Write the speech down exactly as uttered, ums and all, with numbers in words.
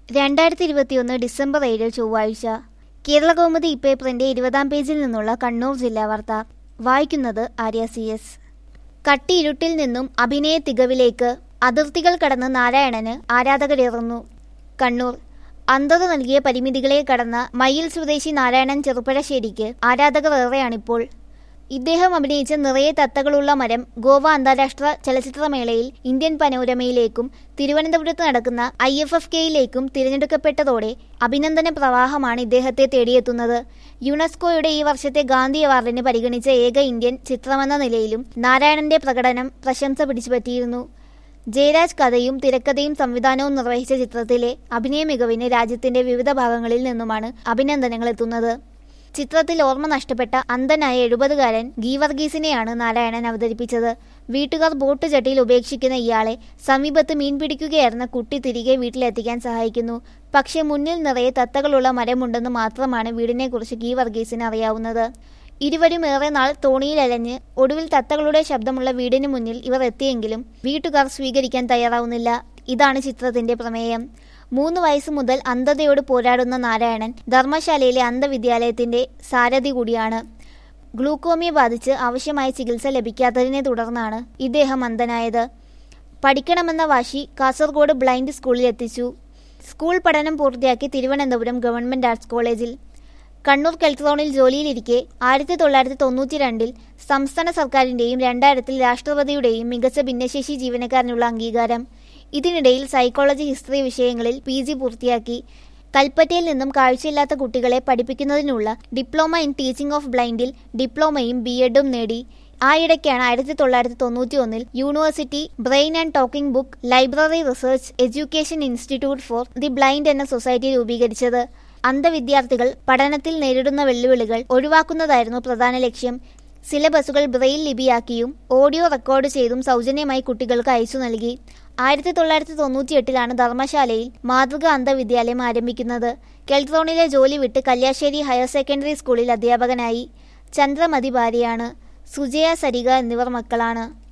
രണ്ടായിരത്തി ഇരുപത്തിയൊന്ന് ഡിസംബർ ഏഴ് ചൊവ്വാഴ്ച കേരളകൗമുദി ഇപ്പേപ്പറിന്റെ ഇരുപതാം പേജിൽ നിന്നുള്ള കണ്ണൂർ ജില്ലാ വാർത്ത വായിക്കുന്നത് ആര്യ സി എസ്. കട്ടിയിരുട്ടിൽ നിന്നും അഭിനയ തികവിലേക്ക് അതിർത്തികൾ കടന്ന് നാരായണന് ആരാധകരേറുന്നു. കണ്ണൂർ അന്ധത നൽകിയ പരിമിതികളെ കടന്ന മയ്യിൽ സ്വദേശി നാരായണൻ ചെറുപ്പഴശ്ശേരിക്ക് ആരാധകർ ഏറെയാണിപ്പോൾ. ഇദ്ദേഹം അഭിനയിച്ച നിറയെ തത്തകളുള്ള മരം ഗോവ അന്താരാഷ്ട്ര ചലച്ചിത്രമേളയിൽ ഇന്ത്യൻ പനോരമയിലേക്കും തിരുവനന്തപുരത്ത് നടക്കുന്ന ഐ എഫ് എഫ് കെയിലേക്കും തിരഞ്ഞെടുക്കപ്പെട്ടതോടെ അഭിനന്ദന പ്രവാഹമാണ് ഇദ്ദേഹത്തെ തേടിയെത്തുന്നത്. യുനെസ്കോയുടെ ഈ വർഷത്തെ ഗാന്ധി അവാർഡിന് പരിഗണിച്ച ഏക ഇന്ത്യൻ ചിത്രമെന്ന നിലയിലും നാരായണന്റെ പ്രകടനം പ്രശംസ പിടിച്ചുപറ്റിയിരുന്നു. ജയരാജ് കഥയും തിരക്കഥയും സംവിധാനവും നിർവഹിച്ച ചിത്രത്തിലെ അഭിനയ മികവിന് രാജ്യത്തിന്റെ വിവിധ ഭാഗങ്ങളിൽ നിന്നുമാണ് അഭിനന്ദനങ്ങൾ എത്തുന്നത്. ചിത്രത്തിൽ ഓർമ്മ നഷ്ടപ്പെട്ട അന്ധനായ എഴുപതുകാരൻ ഗീവർഗീസിനെയാണ് നാരായണൻ അവതരിപ്പിച്ചത്. വീട്ടുകാർ ബോട്ട് ചട്ടിയിൽ ഉപേക്ഷിക്കുന്ന ഇയാളെ സമീപത്ത് മീൻ പിടിക്കുകയായിരുന്ന കുട്ടി തിരികെ വീട്ടിലെത്തിക്കാൻ സഹായിക്കുന്നു. പക്ഷേ മുന്നിൽ നിറയെ തത്തകളുള്ള മരമുണ്ടെന്ന് മാത്രമാണ് വീടിനെക്കുറിച്ച് ഗീവർഗീസിന് അറിയാവുന്നത്. ഇരുവരും ഏറെ നാൾ തോണിയിലലഞ്ഞ് ഒടുവിൽ തത്തകളുടെ ശബ്ദമുള്ള വീടിന് മുന്നിൽ ഇവർ എത്തിയെങ്കിലും വീട്ടുകാർ സ്വീകരിക്കാൻ തയ്യാറാവുന്നില്ല. ഇതാണ് ചിത്രത്തിന്റെ പ്രമേയം. മൂന്ന് വയസ്സ് മുതൽ അന്ധതയോട് പോരാടുന്ന നാരായണൻ ധർമ്മശാലയിലെ അന്ധവിദ്യാലയത്തിന്റെ സാരഥി കൂടിയാണ്. ഗ്ലൂക്കോമിയ ബാധിച്ച് ആവശ്യമായ ചികിത്സ ലഭിക്കാത്തതിനെ തുടർന്നാണ് ഇദ്ദേഹം അന്ധനായത്. പഠിക്കണമെന്ന വാശി കാസർഗോഡ് ബ്ലൈൻഡ് സ്കൂളിൽ എത്തിച്ചു. സ്കൂൾ പഠനം പൂർത്തിയാക്കി തിരുവനന്തപുരം ഗവൺമെന്റ് ആർട്സ് കോളേജിൽ. കണ്ണൂർ കെൽട്രോണിൽ ജോലിയിലിരിക്കെ ആയിരത്തി തൊള്ളായിരത്തി തൊണ്ണൂറ്റി രണ്ടിൽ സംസ്ഥാന സർക്കാരിന്റെയും രണ്ടായിരത്തിൽ രാഷ്ട്രപതിയുടെയും മികച്ച ഭിന്നശേഷി ജീവനക്കാരനുള്ള അംഗീകാരം. ഇതിനിടയിൽ സൈക്കോളജി ഹിസ്റ്ററി വിഷയങ്ങളിൽ പി ജി പൂർത്തിയാക്കി. കൽപ്പറ്റയിൽ നിന്നും കാഴ്ചയില്ലാത്ത കുട്ടികളെ പഠിപ്പിക്കുന്നതിനുള്ള ഡിപ്ലോമ ഇൻ ടീച്ചിങ് ഓഫ് ബ്ലൈൻഡിൽ ഡിപ്ലോമയും ബി എഡും നേടി. ആയിടയ്ക്കാണ് ആയിരത്തി തൊള്ളായിരത്തി തൊണ്ണൂറ്റി ഒന്നിൽ university braille and talking book library research education institute for the blind എന്ന സൊസൈറ്റി രൂപീകരിച്ചത്. അന്ധവിദ്യാർത്ഥികൾ പഠനത്തിൽ നേരിടുന്ന വെല്ലുവിളികൾ ഒഴിവാക്കുന്നതായിരുന്നു പ്രധാന ലക്ഷ്യം. സിലബസുകൾ ബ്രെയിൽ ലിപിയാക്കിയും ഓഡിയോ റെക്കോർഡ് ചെയ്തും സൗജന്യമായി കുട്ടികൾക്ക് അയച്ചു നൽകി. ആയിരത്തി തൊള്ളായിരത്തി തൊണ്ണൂറ്റി എട്ടിലാണ് ധർമ്മശാലയിൽ മാതൃക അന്ധവിദ്യാലയം ആരംഭിക്കുന്നത്. കെൽട്രോണിലെ ജോലി വിട്ട് കല്യാശ്ശേരി ഹയർ സെക്കൻഡറി സ്കൂളിൽ അധ്യാപകനായി. ചന്ദ്രമതി ഭാര്യയാണ്. സുജയ, സരിക എന്നിവർ മക്കളാണ്.